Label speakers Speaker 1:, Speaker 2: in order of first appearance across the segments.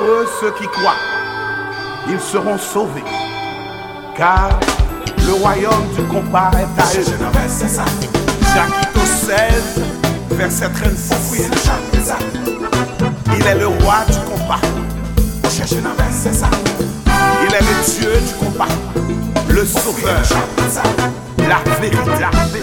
Speaker 1: Heureux ceux qui croient, ils seront sauvés. Car le royaume du compas est à eux. Jacques 16, verset 36. Il est le roi du compas. Il est le Dieu du compas, le sauveur, la vérité.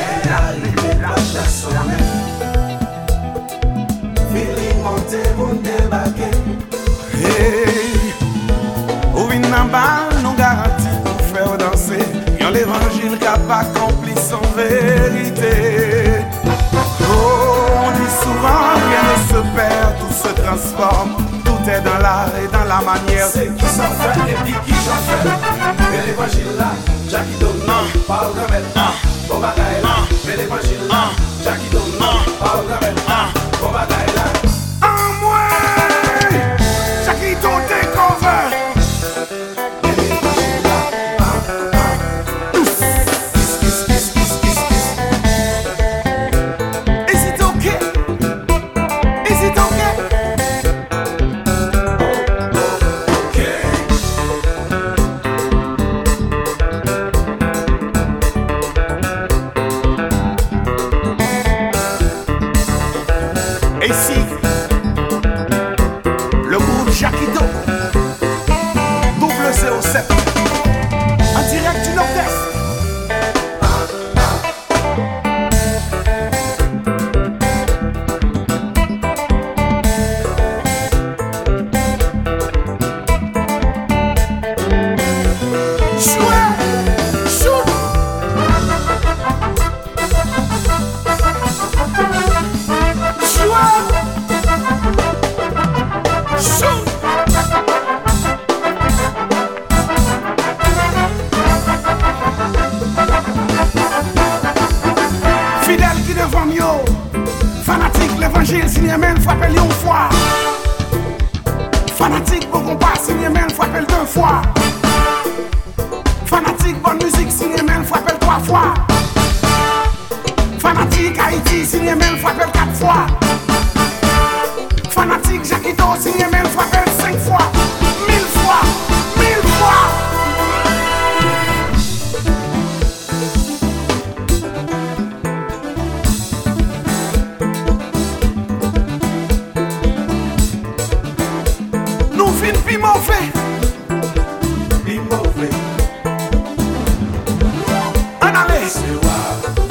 Speaker 1: Hey, oui, nous garantit pour faire danser. Yon l'évangile qui a pas accompli son vérité. Oh, on dit souvent rien ne se perd, tout se transforme. Tout est dans l'art et dans la manière.
Speaker 2: C'est qui s'en fait et puis qui j'en fait. Mais l'évangile là, Jackie Domino, pas au gamel. Bon bagaille là, mais l'évangile là, Jackie Domino, pas au gamel. Bon bagaille là.
Speaker 1: En moi, Jackie don't take over. Is it okay? Is it okay? Et ici, le groupe Jacquido, double 07, en direct du Nord-Est. Fidèle qui devant mieux, fanatique l'évangile, signé même frappé une fois. Fanatique bon compas, signé même frappé deux fois. Fanatique bonne musique, signé même frappé trois fois. Fanatique Haïti, signé même frappé quatre fois. Fanatique Jacquito, signé même frappé 5 fois. 1000 fois, 1000 fois. Nous fin pi mauvais.
Speaker 2: Be moving.
Speaker 1: En allez.
Speaker 2: C'est wow.